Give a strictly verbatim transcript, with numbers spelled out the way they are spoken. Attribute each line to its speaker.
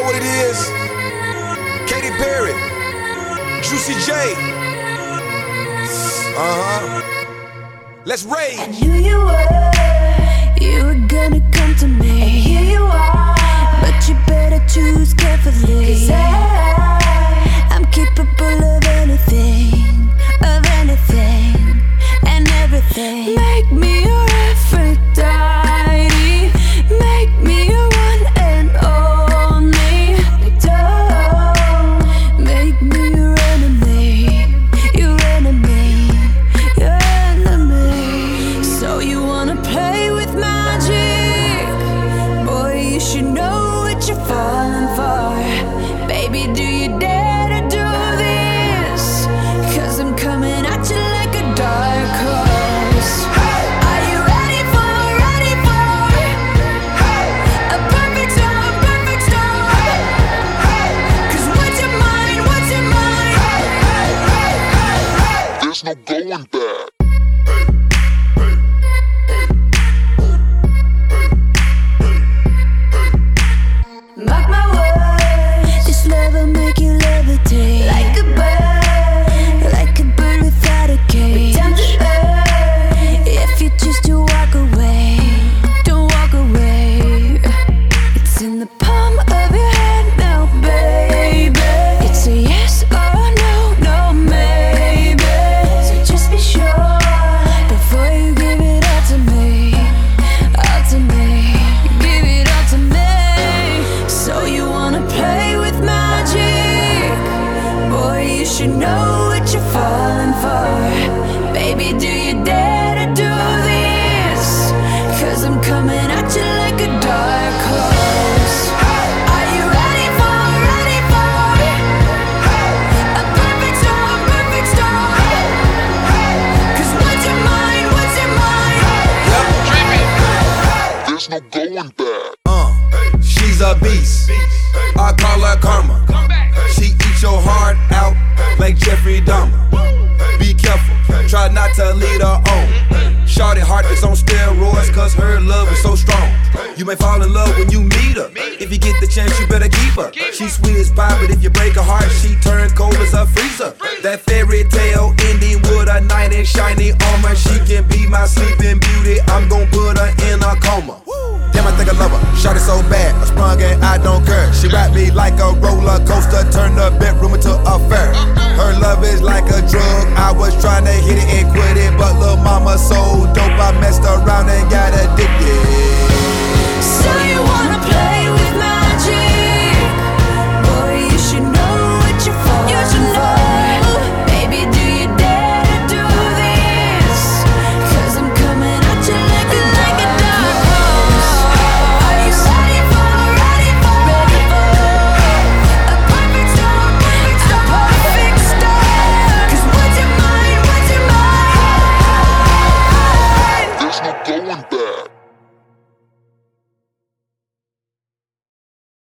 Speaker 1: what it is? Katy Perry, Juicy J. Uh-huh. Let's rage.
Speaker 2: I knew you were, you were gonna come to me. And here you are, but you better choose carefully. 'Cause I, I'm capable of anything, of anything, and everything. Make me your Aphrodite, make me your one and only. But don't make me your enemy, your enemy, your enemy. So you wanna play with magic? Boy, you should know what you're falling for. Baby, do you dare to do this? 'Cause I'm coming at you like a dark horse. Are you ready for, ready for a perfect storm, perfect storm? 'Cause what's your mind, what's your mind?
Speaker 3: There's no going back.
Speaker 2: Mark my words, this love will make you levitate like a bird, like a bird without a cage. Down to earth, if you choose to walk away, don't walk away. It's in the palm of your hand now, baby. It's a yes or no, no maybe. So just be sure before you give it all to me, all to me, give it all to me. So you wanna play with magic? Boy, you should know what you're falling for. Baby, do you dare to do this? 'Cause I'm coming at you like a dark horse. Are you ready for, ready for a perfect storm, perfect storm? 'Cause what's your mind, what's your mind?
Speaker 3: There's no going back.
Speaker 1: Uh, she's a beast. I call her karma. She eats your heart out like Jeffrey Dahmer. Be careful, try not to lead her on. Shorty heart is on steroids, 'cause her love is so strong. You may fall in love when you meet her. If you get the chance, you better keep her. She's sweet as pie, but if you break her heart, she turn cold as a freezer. That fairy tale ending with a knight in shiny armor. She can be my sleeping beauty, I'm gon' put her in a coma. Damn, I think I love her. Shot it so bad, I sprung and I don't care. She wrapped me like a roller coaster, turned the bedroom into a fair. Her love is like a drug. I was trying to hit it and quit it, but lil' mama so dope